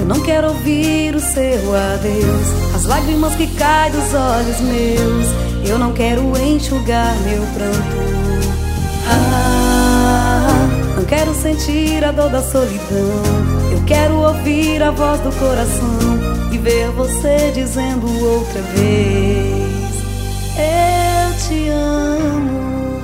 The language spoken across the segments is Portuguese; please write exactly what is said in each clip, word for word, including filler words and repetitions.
não quero ouvir o seu adeus, as lágrimas que caem dos olhos meus. Eu não quero enxugar meu pranto. Ah, não quero sentir a dor da solidão. Eu quero ouvir a voz do coração e ver você dizendo outra vez: eu te amo.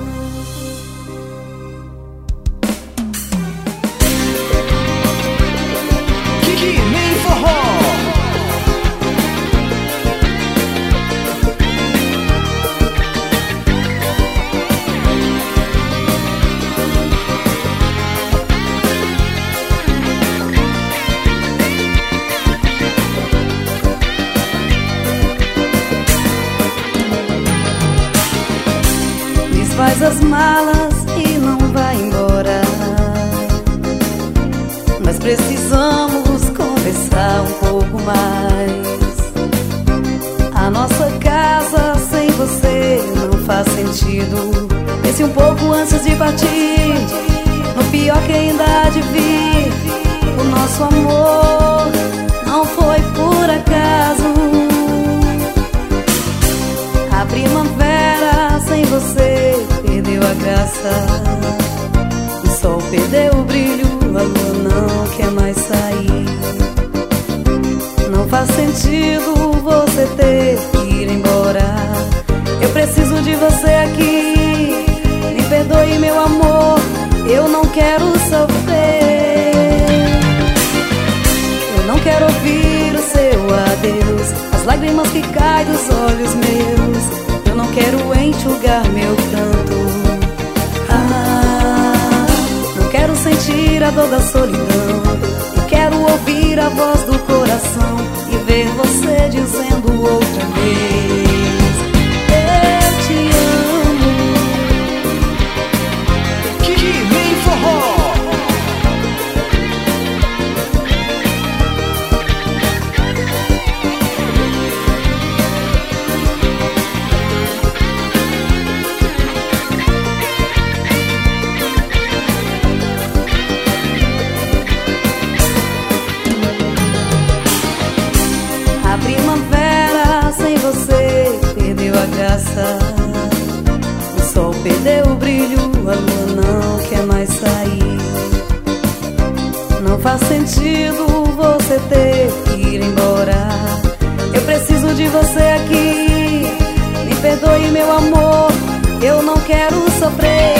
Faz as malas e não vai embora. Mas precisamos conversar um pouco mais. A nossa casa sem você não faz sentido. Pense um pouco antes de partir, no pior que ainda há de vir. O nosso amor não foi por acaso. A primavera sem você perdeu a graça. O sol perdeu o brilho, a lua não quer mais sair. Não faz sentido você ter que ir embora. Eu preciso de você aqui. Me perdoe, meu amor, eu não quero sofrer. Eu não quero ouvir o seu adeus, as lágrimas que caem dos olhos meus. Eu não quero enxugar meu pranto. Ah, não quero sentir a dor da solidão. Eu quero ouvir a voz do coração e ver você dizendo outra vez: eu te amo. Que nem forró. A primavera sem você perdeu a graça. O sol perdeu o brilho, a lua não quer mais sair. Não faz sentido você ter que ir embora. Eu preciso de você aqui. Me perdoe, meu amor, eu não quero sofrer.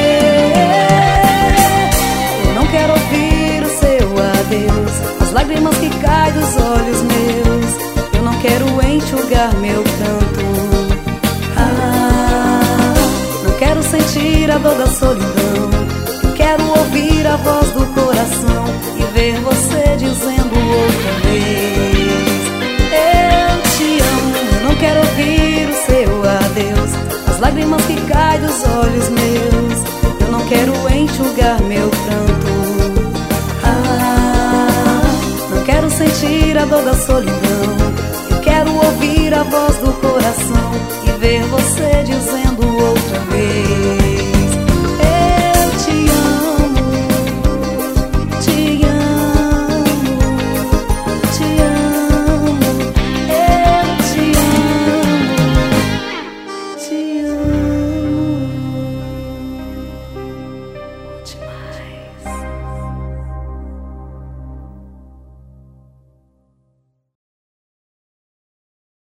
Eu não quero ouvir o seu adeus, as lágrimas que caem dos olhos meus. Eu não quero enxugar meu pranto. Ah, não quero sentir a dor da solidão. Eu quero ouvir a voz do coração e ver você dizendo outra vez: eu te amo. Eu não quero ouvir o seu adeus, as lágrimas que caem dos olhos meus. Eu não quero enxugar meu pranto. Ah, não quero sentir a dor da solidão. Quero ouvir a voz do coração e ver você dizendo outra vez: